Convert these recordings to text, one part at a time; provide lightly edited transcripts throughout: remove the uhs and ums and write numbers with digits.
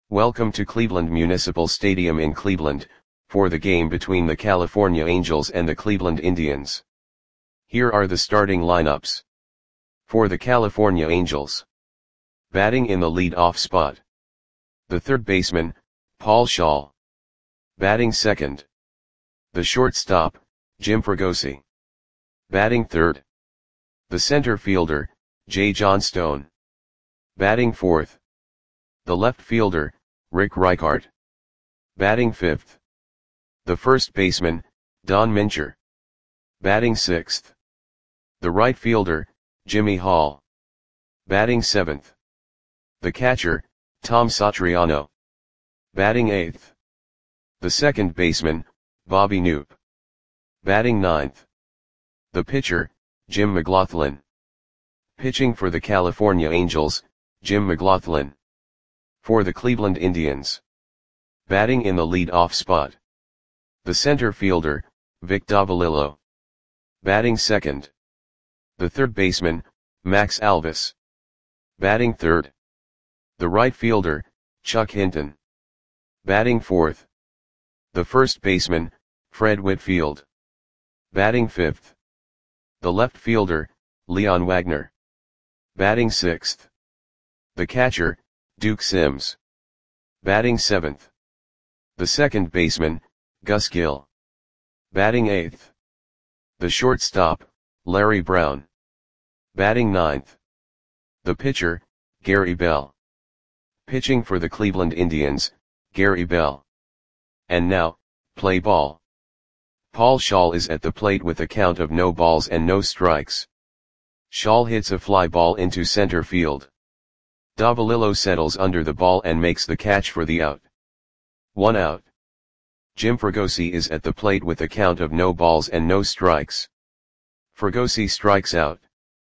Welcome to Cleveland Municipal Stadium in Cleveland, for the game between the California Angels and the Cleveland Indians. Here are the starting lineups. For the California Angels. Batting in the lead-off spot. The third baseman, Paul Schall. Batting second. The shortstop, Jim Fregosi. Batting third. The center fielder, Jay Johnstone. Batting fourth. The left fielder, Rick Reichart. Batting fifth. The first baseman, Don Mincher. Batting sixth. The right fielder, Jimmy Hall. Batting seventh. The catcher, Tom Satriano. Batting eighth. The second baseman, Bobby Knoop. Batting ninth. The pitcher, Jim McLaughlin. Pitching for the California Angels, Jim McLaughlin. For the Cleveland Indians. Batting in the lead-off spot. The center fielder, Vic Davalillo. Batting second. The third baseman, Max Alvis. Batting third. The right fielder, Chuck Hinton. Batting fourth. The first baseman, Fred Whitfield. Batting fifth. The left fielder, Leon Wagner. Batting sixth. The catcher, Duke Sims. Batting seventh. The second baseman, Gus Gill. Batting eighth. The shortstop, Larry Brown. Batting ninth. The pitcher, Gary Bell. Pitching for the Cleveland Indians, Gary Bell. And now, play ball. Paul Schall is at the plate with a count of no balls and no strikes. Schall hits a fly ball into center field. Davalillo settles under the ball and makes the catch for the out. 1 out. Jim Fregosi is at the plate with a count of no balls and no strikes. Fregosi strikes out.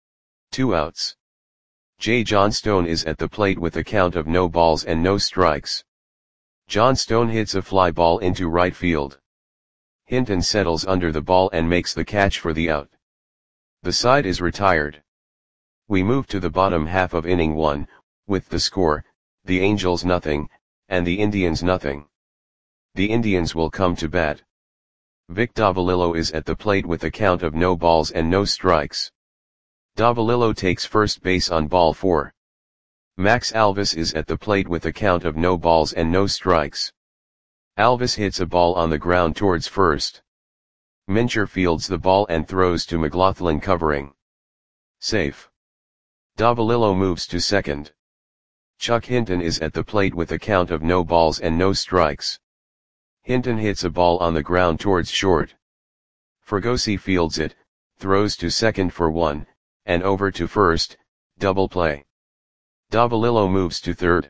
2 outs. Jay Johnstone is at the plate with a count of no balls and no strikes. Johnstone hits a fly ball into right field. Hinton settles under the ball and makes the catch for the out. The side is retired. We move to the bottom half of inning 1, with the score, the Angels nothing, and the Indians nothing. The Indians will come to bat. Vic Davalillo is at the plate with a count of no balls and no strikes. Davalillo takes first base on ball 4. Max Alvis is at the plate with a count of no balls and no strikes. Alvis hits a ball on the ground towards first. Mincher fields the ball and throws to McLaughlin covering. Safe. Davalillo moves to second. Chuck Hinton is at the plate with a count of no balls and no strikes. Hinton hits a ball on the ground towards short. Fregosi fields it, throws to second for 1, and over to first, double play. Davalillo moves to third.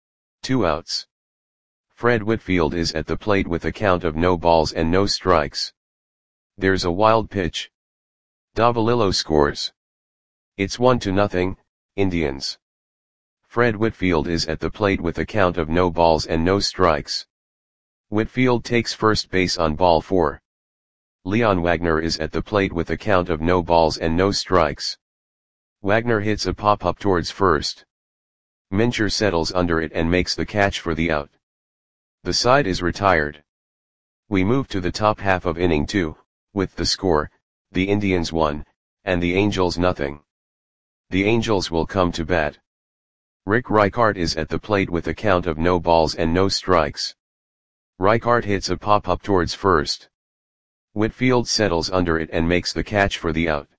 2 outs. Fred Whitfield is at the plate with a count of no balls and no strikes. There's a wild pitch. Davalillo scores. It's 1-0, Indians. Fred Whitfield is at the plate with a count of no balls and no strikes. Whitfield takes first base on ball 4. Leon Wagner is at the plate with a count of no balls and no strikes. Wagner hits a pop-up towards first. Mincher settles under it and makes the catch for the out. The side is retired. We move to the top half of inning 2, with the score, the Indians 1, and the Angels nothing. The Angels will come to bat. Rick Reichart is at the plate with a count of no balls and no strikes. Reichart hits a pop-up towards first. Whitfield settles under it and makes the catch for the out.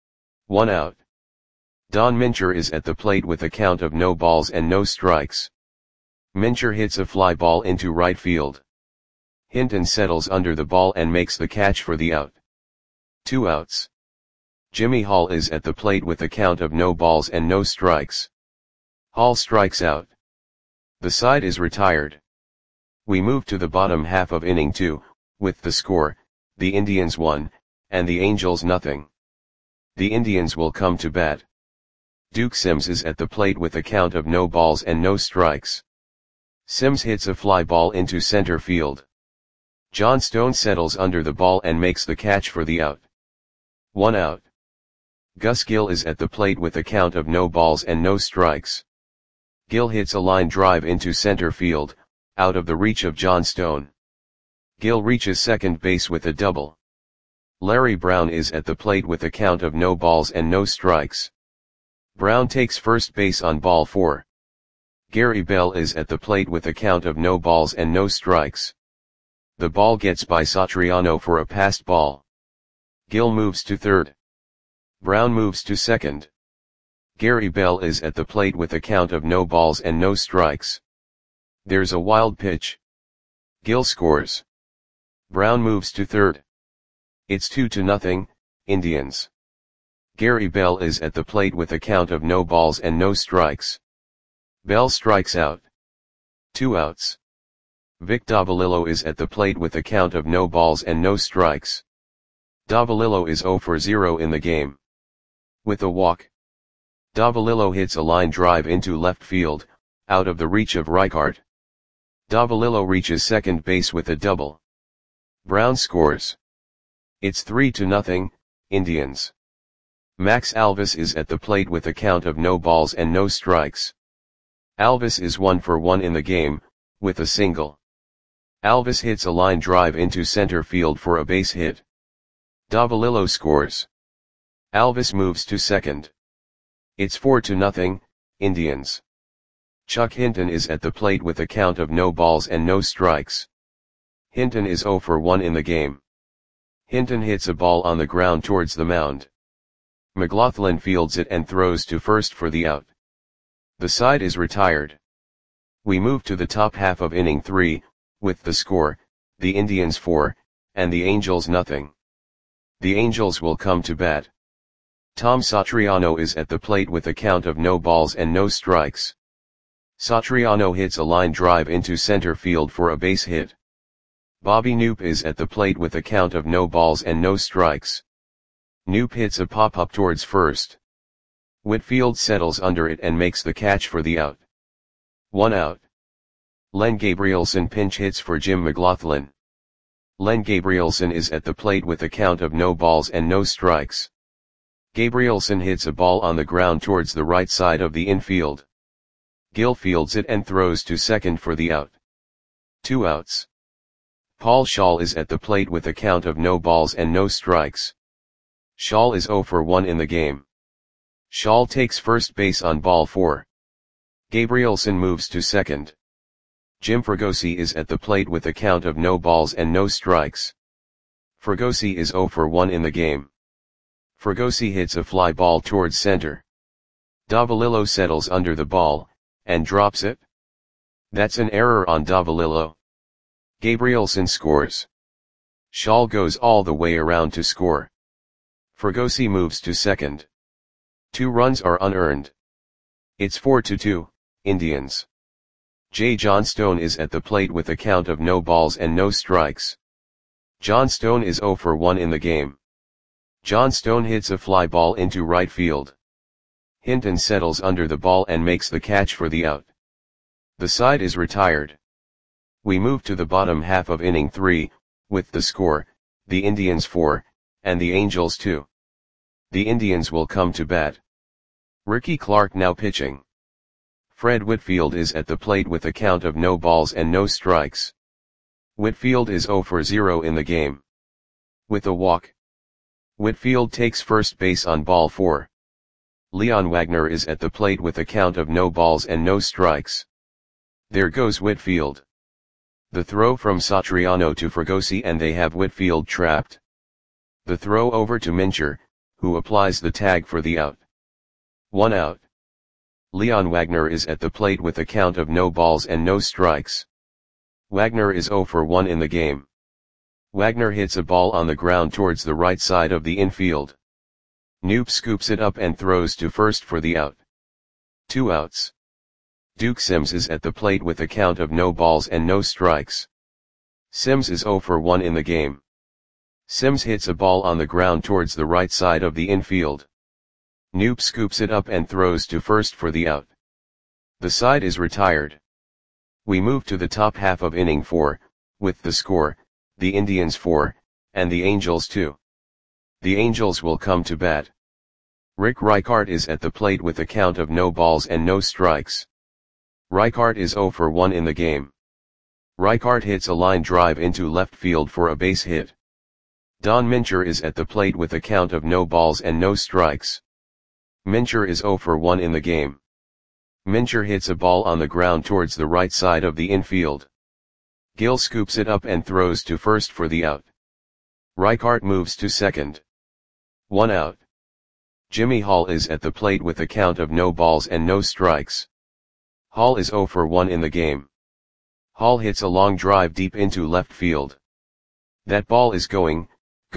1 out. Don Mincher is at the plate with a count of no balls and no strikes. Mincher hits a fly ball into right field. Hinton settles under the ball and makes the catch for the out. 2 outs. Jimmy Hall is at the plate with a count of no balls and no strikes. Hall strikes out. The side is retired. We move to the bottom half of inning 2, with the score, the Indians 1, and the Angels nothing. The Indians will come to bat. Duke Sims is at the plate with a count of no balls and no strikes. Sims hits a fly ball into center field. Johnstone settles under the ball and makes the catch for the out. 1 out. Gus Gill is at the plate with a count of no balls and no strikes. Gill hits a line drive into center field, out of the reach of John Stone. Gill reaches second base with a double. Larry Brown is at the plate with a count of no balls and no strikes. Brown takes first base on ball 4. Gary Bell is at the plate with a count of no balls and no strikes. The ball gets by Satriano for a passed ball. Gill moves to third. Brown moves to second. Gary Bell is at the plate with a count of no balls and no strikes. There's a wild pitch. Gill scores. Brown moves to third. It's 2-0, Indians. Gary Bell is at the plate with a count of no balls and no strikes. Bell strikes out. 2 outs. Vic Davalillo is at the plate with a count of no balls and no strikes. Davalillo is 0 for 0 in the game. With a walk. Davalillo hits a line drive into left field, out of the reach of Reichart. Davalillo reaches second base with a double. Brown scores. It's 3-0, Indians. Max Alvis is at the plate with a count of no balls and no strikes. Alvis is 1 for 1 in the game, with a single. Alvis hits a line drive into center field for a base hit. Davalillo scores. Alvis moves to second. It's 4-0, Indians. Chuck Hinton is at the plate with a count of no balls and no strikes. Hinton is 0 for 1 in the game. Hinton hits a ball on the ground towards the mound. McLaughlin fields it and throws to first for the out. The side is retired. We move to the top half of inning 3, with the score, the Indians 4, and the Angels 0. The Angels will come to bat. Tom Satriano is at the plate with a count of no balls and no strikes. Satriano hits a line drive into center field for a base hit. Bobby Knoop is at the plate with a count of no balls and no strikes. Knoop hits a pop-up towards first. Whitfield settles under it and makes the catch for the out. 1 out. Len Gabrielson pinch hits for Jim McLaughlin. Len Gabrielson is at the plate with a count of no balls and no strikes. Gabrielson hits a ball on the ground towards the right side of the infield. Gill fields it and throws to second for the out. 2 outs. Paul Schall is at the plate with a count of no balls and no strikes. Schall is 0 for 1 in the game. Schall takes first base on ball 4. Gabrielson moves to second. Jim Fregosi is at the plate with a count of no balls and no strikes. Fregosi is 0 for 1 in the game. Fregosi hits a fly ball towards center. Davalillo settles under the ball, and drops it. That's an error on Davalillo. Gabrielson scores. Schall goes all the way around to score. Fregosi moves to second. 2 runs are unearned. It's 4-2, Indians. J. John Stone is at the plate with a count of no balls and no strikes. John Stone is 0 for 1 in the game. John Stone hits a fly ball into right field. Hinton settles under the ball and makes the catch for the out. The side is retired. We move to the bottom half of inning 3, with the score, the Indians 4, and the Angels 2. The Indians will come to bat. Ricky Clark now pitching. Fred Whitfield is at the plate with a count of no balls and no strikes. Whitfield is 0 for 0 in the game. With a walk. Whitfield takes first base on ball 4. Leon Wagner is at the plate with a count of no balls and no strikes. There goes Whitfield. The throw from Satriano to Fregosi and they have Whitfield trapped. The throw over to Mincher, who applies the tag for the out. 1 out. Leon Wagner is at the plate with a count of no balls and no strikes. Wagner is 0 for 1 in the game. Wagner hits a ball on the ground towards the right side of the infield. Knoop scoops it up and throws to first for the out. 2 outs. Duke Sims is at the plate with a count of no balls and no strikes. Sims is 0 for 1 in the game. Sims hits a ball on the ground towards the right side of the infield. Knoop scoops it up and throws to first for the out. The side is retired. We move to the top half of inning 4, with the score, the Indians 4, and the Angels 2. The Angels will come to bat. Rick Reichart is at the plate with a count of no balls and no strikes. Reichart is 0 for 1 in the game. Reichart hits a line drive into left field for a base hit. Don Mincher is at the plate with a count of no balls and no strikes. Mincher is 0 for 1 in the game. Mincher hits a ball on the ground towards the right side of the infield. Gill scoops it up and throws to first for the out. Reichart moves to second. 1 out. Jimmy Hall is at the plate with a count of no balls and no strikes. Hall is 0 for 1 in the game. Hall hits a long drive deep into left field. That ball is gone.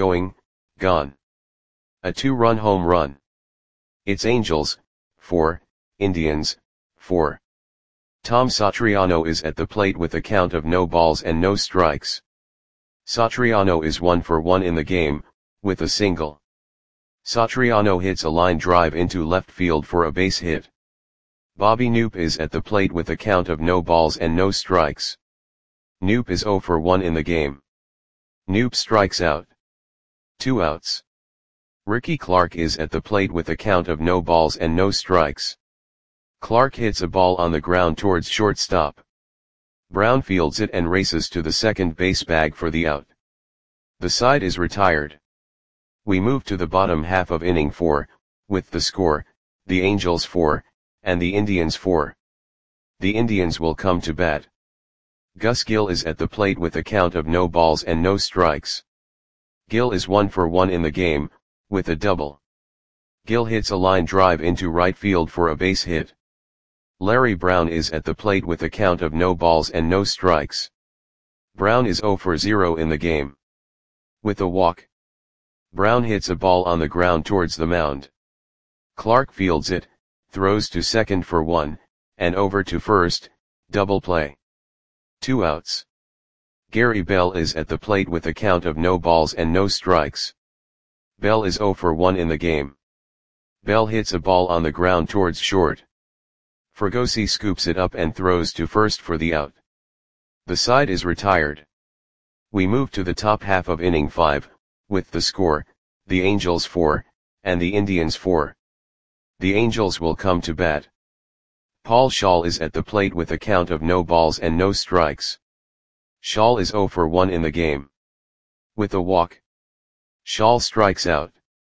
A 2-run home run. It's Angels, 4, Indians, 4. Tom Satriano is at the plate with a count of no balls and no strikes. Satriano is 1 for 1 in the game, with a single. Satriano hits a line drive into left field for a base hit. Bobby Knoop is at the plate with a count of no balls and no strikes. Knoop is 0 for 1 in the game. Knoop strikes out. 2 outs. Ricky Clark is at the plate with a count of no balls and no strikes. Clark hits a ball on the ground towards shortstop. Brown fields it and races to the second base bag for the out. The side is retired. We move to the bottom half of inning 4, with the score, the Angels 4, and the Indians 4. The Indians will come to bat. Gus Gill is at the plate with a count of no balls and no strikes. Gill is 1 for 1 in the game, with a double. Gill hits a line drive into right field for a base hit. Larry Brown is at the plate with a count of no balls and no strikes. Brown is 0 for 0 in the game. With a walk. Brown hits a ball on the ground towards the mound. Clark fields it, throws to second for 1, and over to first, double play. 2 outs. Gary Bell is at the plate with a count of no balls and no strikes. Bell is 0 for 1 in the game. Bell hits a ball on the ground towards short. Fregosi scoops it up and throws to first for the out. The side is retired. We move to the top half of inning 5, with the score, the Angels 4, and the Indians 4. The Angels will come to bat. Paul Schall is at the plate with a count of no balls and no strikes. Schall is 0 for 1 in the game. With a walk. Schall strikes out.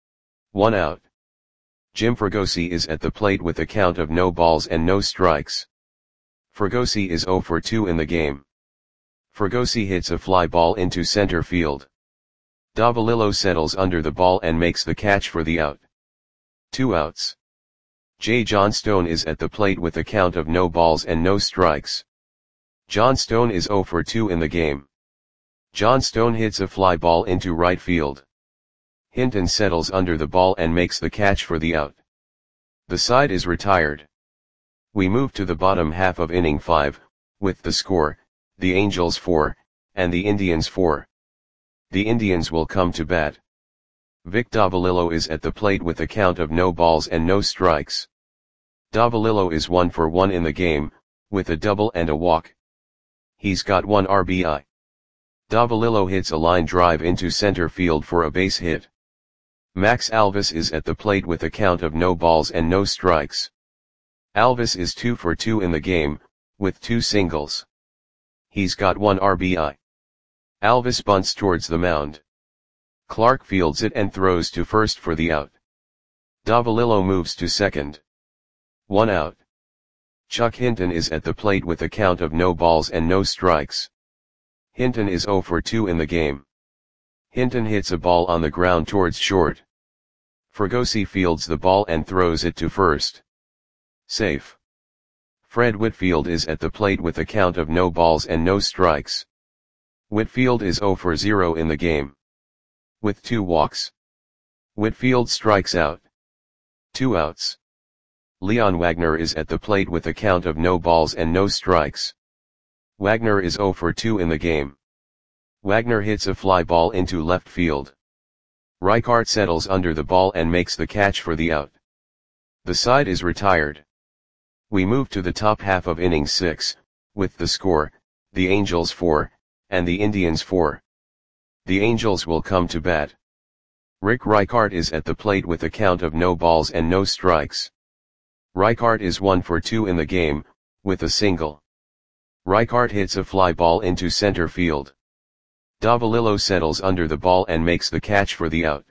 1 out. Jim Fregosi is at the plate with a count of no balls and no strikes. Fregosi is 0 for 2 in the game. Fregosi hits a fly ball into center field. Davalillo settles under the ball and makes the catch for the out. 2 outs. J. Johnstone is at the plate with a count of no balls and no strikes. Johnstone is 0 for 2 in the game. Johnstone hits a fly ball into right field. Hinton settles under the ball and makes the catch for the out. The side is retired. We move to the bottom half of inning 5, with the score, the Angels 4, and the Indians 4. The Indians will come to bat. Vic Davalillo is at the plate with a count of no balls and no strikes. Davalillo is 1 for 1 in the game, with a double and a walk. He's got 1 RBI. Davalillo hits a line drive into center field for a base hit. Max Alvis is at the plate with a count of no balls and no strikes. Alvis is 2 for 2 in the game, with 2 singles. He's got 1 RBI. Alvis bunts towards the mound. Clark fields it and throws to first for the out. Davalillo moves to second. 1 out. Chuck Hinton is at the plate with a count of no balls and no strikes. Hinton is 0 for 2 in the game. Hinton hits a ball on the ground towards short. Fregosi fields the ball and throws it to first. Safe. Fred Whitfield is at the plate with a count of no balls and no strikes. Whitfield is 0 for 0 in the game. With 2 walks. Whitfield strikes out. 2 outs. Leon Wagner is at the plate with a count of no balls and no strikes. Wagner is 0 for 2 in the game. Wagner hits a fly ball into left field. Reichart settles under the ball and makes the catch for the out. The side is retired. We move to the top half of inning 6, with the score, the Angels 4, and the Indians 4. The Angels will come to bat. Rick Reichart is at the plate with a count of no balls and no strikes. Reichart is 1 for 2 in the game, with a single. Rijkaard hits a fly ball into center field. Davulilo settles under the ball and makes the catch for the out.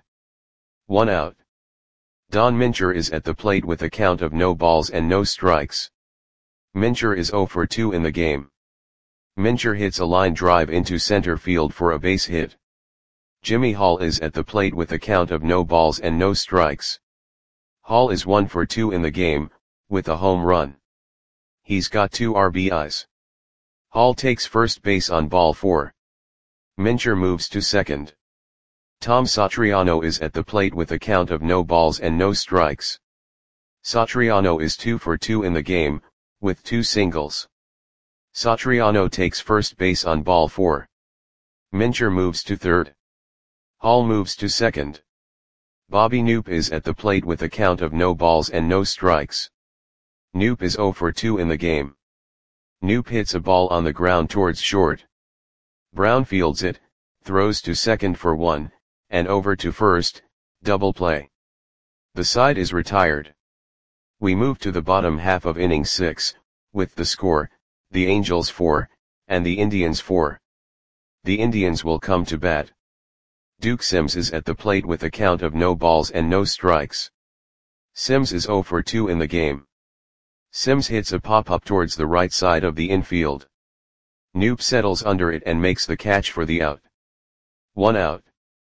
1 out. Don Mincher is at the plate with a count of no balls and no strikes. Mincher is 0 for 2 in the game. Mincher hits a line drive into center field for a base hit. Jimmy Hall is at the plate with a count of no balls and no strikes. Hall is 1 for 2 in the game, with a home run. He's got 2 RBIs. Hall takes first base on ball 4. Mincher moves to second. Tom Satriano is at the plate with a count of no balls and no strikes. Satriano is 2 for 2 in the game, with 2 singles. Satriano takes first base on ball 4. Mincher moves to third. Hall moves to second. Bobby Knoop is at the plate with a count of no balls and no strikes. Knoop is 0 for 2 in the game. Knoop hits a ball on the ground towards short. Brown fields it, throws to second for 1, and over to first, double play. The side is retired. We move to the bottom half of inning 6, with the score, the Angels 4, and the Indians 4. The Indians will come to bat. Duke Sims is at the plate with a count of no balls and no strikes. Sims is 0 for 2 in the game. Sims hits a pop-up towards the right side of the infield. Knoop settles under it and makes the catch for the out. 1 out.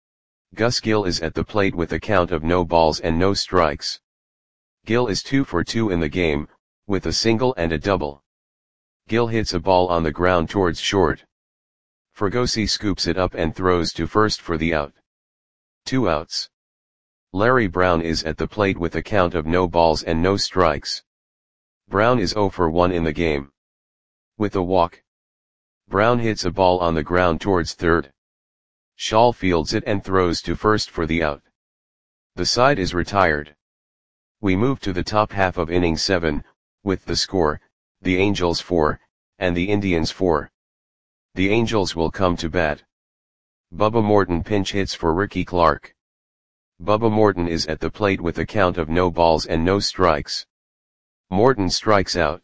Gus Gill is at the plate with a count of no balls and no strikes. Gill is 2 for 2 in the game, with a single and a double. Gill hits a ball on the ground towards short. Fregosi scoops it up and throws to first for the out. 2 outs. Larry Brown is at the plate with a count of no balls and no strikes. Brown is 0 for 1 in the game. With a walk. Brown hits a ball on the ground towards third. Schall fields it and throws to first for the out. The side is retired. We move to the top half of inning 7, with the score, the Angels 4, and the Indians 4. The Angels will come to bat. Bubba Morton pinch hits for Ricky Clark. Bubba Morton is at the plate with a count of no balls and no strikes. Morton strikes out.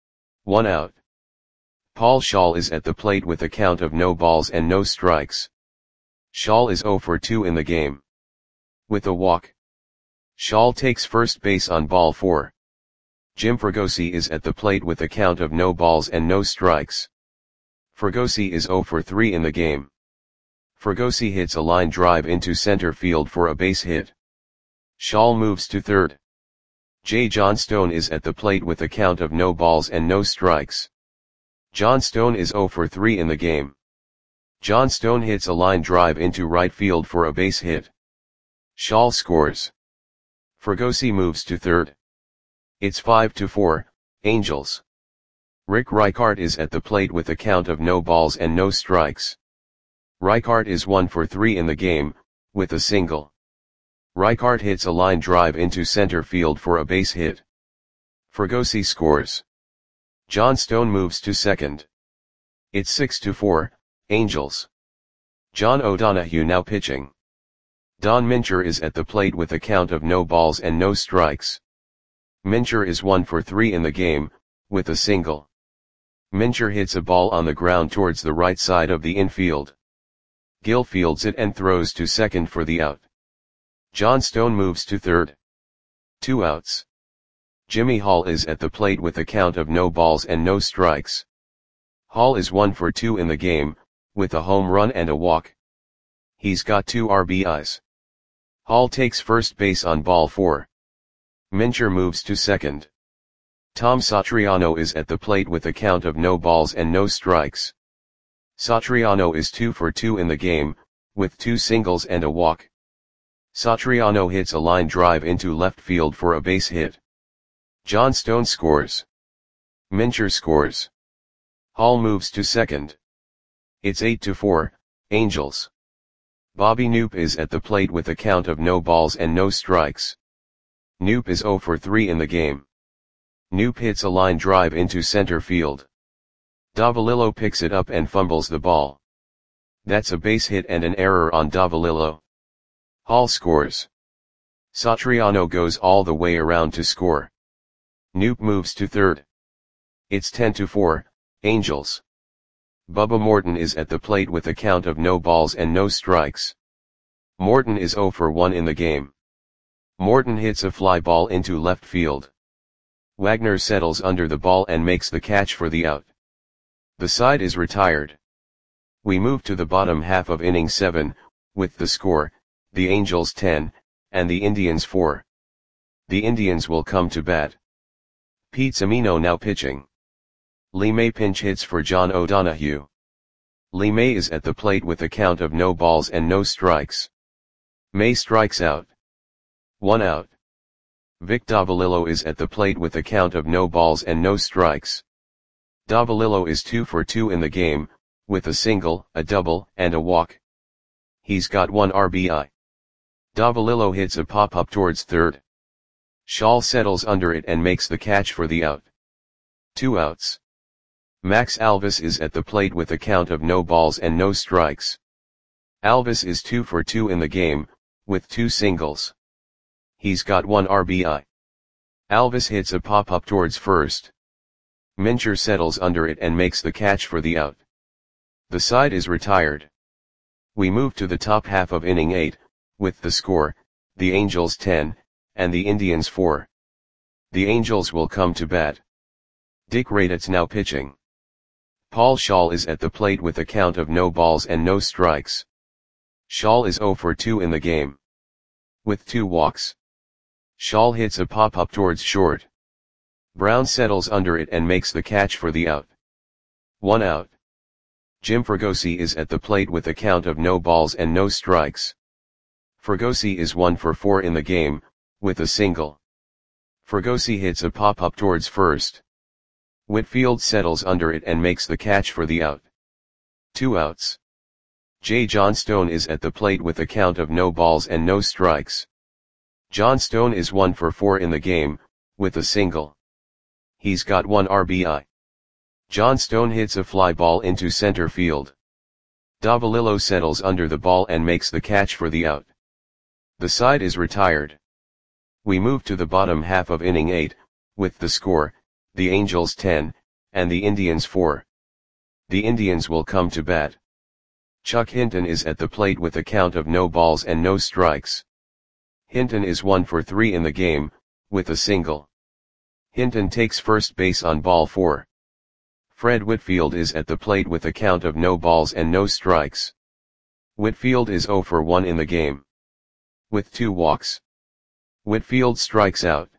1 out. Paul Schall is at the plate with a count of no balls and no strikes. Schall is 0 for 2 in the game. With a walk. Schall takes first base on ball 4. Jim Fregosi is at the plate with a count of no balls and no strikes. Fregosi is 0 for 3 in the game. Fregosi hits a line drive into center field for a base hit. Schall moves to third. J. Johnstone is at the plate with a count of no balls and no strikes. Johnstone is 0 for 3 in the game. Johnstone hits a line drive into right field for a base hit. Schall scores. Fregosi moves to third. It's 5-4, Angels. Rick Rijkaard is at the plate with a count of no balls and no strikes. Rijkaard is 1 for 3 in the game, with a single. Rijkaard hits a line drive into center field for a base hit. Fregosi scores. Johnstone moves to second. It's 6-4, Angels. John O'Donohue now pitching. Don Mincher is at the plate with a count of no balls and no strikes. Mincher is 1 for 3 in the game, with a single. Mincher hits a ball on the ground towards the right side of the infield. Gill fields it and throws to second for the out. Johnstone moves to third. 2 outs. Jimmy Hall is at the plate with a count of no balls and no strikes. Hall is 1 for 2 in the game, with a home run and a walk. He's got 2 RBIs. Hall takes first base on ball 4. Mincher moves to second. Tom Satriano is at the plate with a count of no balls and no strikes. Satriano is 2 for 2 in the game, with 2 singles and a walk. Satriano hits a line drive into left field for a base hit. Johnstone scores. Mincher scores. Hall moves to second. It's 8-4, Angels. Bobby Knoop is at the plate with a count of no balls and no strikes. Knoop is 0 for 3 in the game. Knoop hits a line drive into center field. Davulilo picks it up and fumbles the ball. That's a base hit and an error on Davulilo. Hall scores. Satriano goes all the way around to score. Knoop moves to third. It's 10-4, Angels. Bubba Morton is at the plate with a count of no balls and no strikes. Morton is 0 for 1 in the game. Morton hits a fly ball into left field. Wagner settles under the ball and makes the catch for the out. The side is retired. We move to the bottom half of inning 7, with the score, the Angels 10, and the Indians 4. The Indians will come to bat. Pete Semino now pitching. Lee May pinch hits for John O'Donohue. Lee May is at the plate with a count of no balls and no strikes. May strikes out. 1 out. Vic Davalillo is at the plate with a count of no balls and no strikes. Davalillo is 2 for 2 in the game, with a single, a double, and a walk. He's got 1 RBI. Davalillo hits a pop-up towards third. Schall settles under it and makes the catch for the out. 2 outs. Max Alvis is at the plate with a count of no balls and no strikes. Alvis is 2 for 2 in the game, with 2 singles. He's got 1 RBI. Alvis hits a pop-up towards first. Mincher settles under it and makes the catch for the out. The side is retired. We move to the top half of inning 8, with the score, the Angels 10, and the Indians 4. The Angels will come to bat. Dick Raditz now pitching. Paul Schall is at the plate with a count of no balls and no strikes. Schall is 0 for 2 in the game. With 2 walks. Schall hits a pop-up towards short. Brown settles under it and makes the catch for the out. 1 out. Jim Fregosi is at the plate with a count of no balls and no strikes. Fregosi is 1 for 4 in the game, with a single. Fregosi hits a pop-up towards first. Whitfield settles under it and makes the catch for the out. 2 outs. J. Johnstone is at the plate with a count of no balls and no strikes. Johnstone is 1 for 4 in the game, with a single. He's got 1 RBI. Johnstone hits a fly ball into center field. Davalillo settles under the ball and makes the catch for the out. The side is retired. We move to the bottom half of inning 8, with the score, the Angels 10, and the Indians 4. The Indians will come to bat. Chuck Hinton is at the plate with a count of no balls and no strikes. Hinton is 1 for 3 in the game, with a single. Hinton takes first base on ball 4. Fred Whitfield is at the plate with a count of no balls and no strikes. Whitfield is 0 for 1 in the game. With 2 walks. Whitfield strikes out.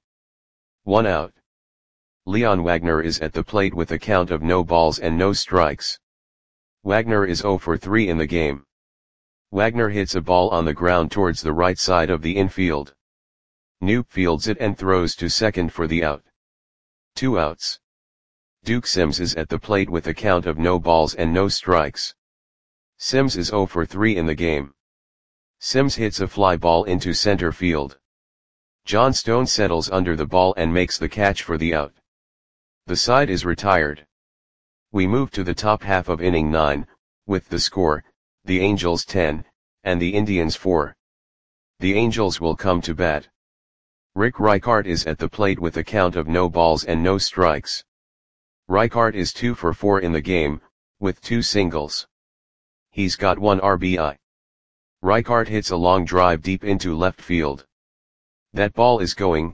1 out. Leon Wagner is at the plate with a count of no balls and no strikes. Wagner is 0 for 3 in the game. Wagner hits a ball on the ground towards the right side of the infield. Knoop fields it and throws to second for the out. 2 outs. Duke Sims is at the plate with a count of no balls and no strikes. Sims is 0 for 3 in the game. Sims hits a fly ball into center field. Johnstone settles under the ball and makes the catch for the out. The side is retired. We move to the top half of inning 9, with the score, the Angels 10, and the Indians 4. The Angels will come to bat. Rick Reichart is at the plate with a count of no balls and no strikes. Reichart is 2 for 4 in the game, with 2 singles. He's got 1 RBI. Reichart hits a long drive deep into left field. That ball is gone.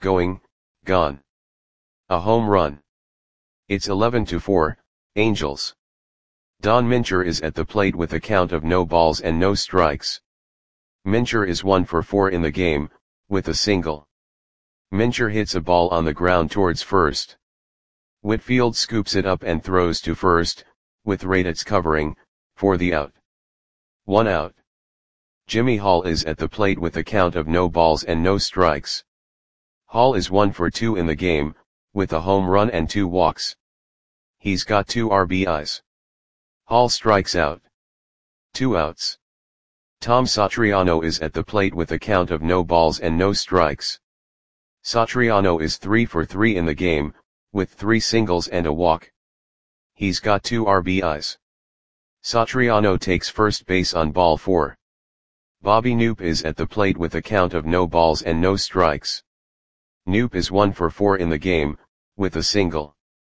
A home run. It's 11-4, Angels. Don Mincher is at the plate with a count of no balls and no strikes. Mincher is 1 for 4 in the game, with a single. Mincher hits a ball on the ground towards first. Whitfield scoops it up and throws to first, with Raditz covering, for the out. 1 out. Jimmy Hall is at the plate with a count of no balls and no strikes. Hall is 1 for 2 in the game, with a home run and 2 walks. He's got 2 RBIs. Hall strikes out. 2 outs. Tom Satriano is at the plate with a count of no balls and no strikes. Satriano is 3 for 3 in the game, with 3 singles and a walk. He's got 2 RBIs. Satriano takes first base on ball 4. Bobby Knoop is at the plate with a count of no balls and no strikes. Knoop is 1 for 4 in the game, with a single.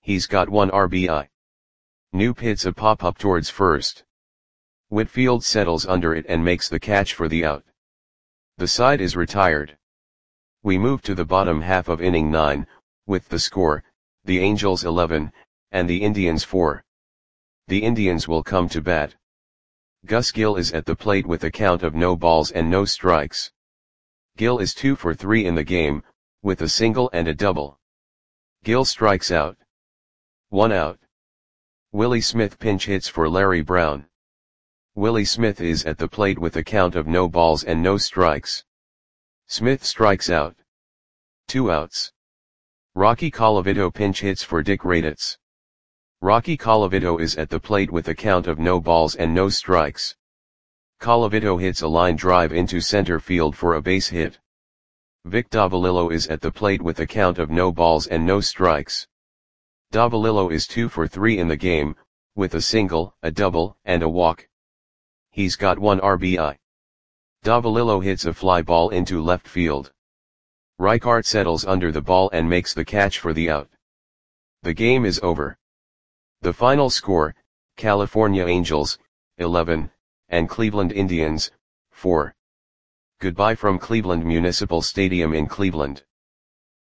He's got 1 RBI. Noop hits a pop-up towards first. Whitfield settles under it and makes the catch for the out. The side is retired. We move to the bottom half of inning 9, with the score, the Angels 11, and the Indians 4. The Indians will come to bat. Gus Gill is at the plate with a count of no balls and no strikes. Gill is 2 for 3 in the game, with a single and a double. Gill strikes out. 1 out. Willie Smith pinch hits for Larry Brown. Willie Smith is at the plate with a count of no balls and no strikes. Smith strikes out. 2 outs. Rocky Colavito pinch hits for Dick Raditz. Rocky Colavito is at the plate with a count of no balls and no strikes. Colavito hits a line drive into center field for a base hit. Vic Davalillo is at the plate with a count of no balls and no strikes. Davalillo is 2 for 3 in the game, with a single, a double, and a walk. He's got 1 RBI. Davalillo hits a fly ball into left field. Reichart settles under the ball and makes the catch for the out. The game is over. The final score, California Angels, 11, and Cleveland Indians, 4. Goodbye from Cleveland Municipal Stadium in Cleveland.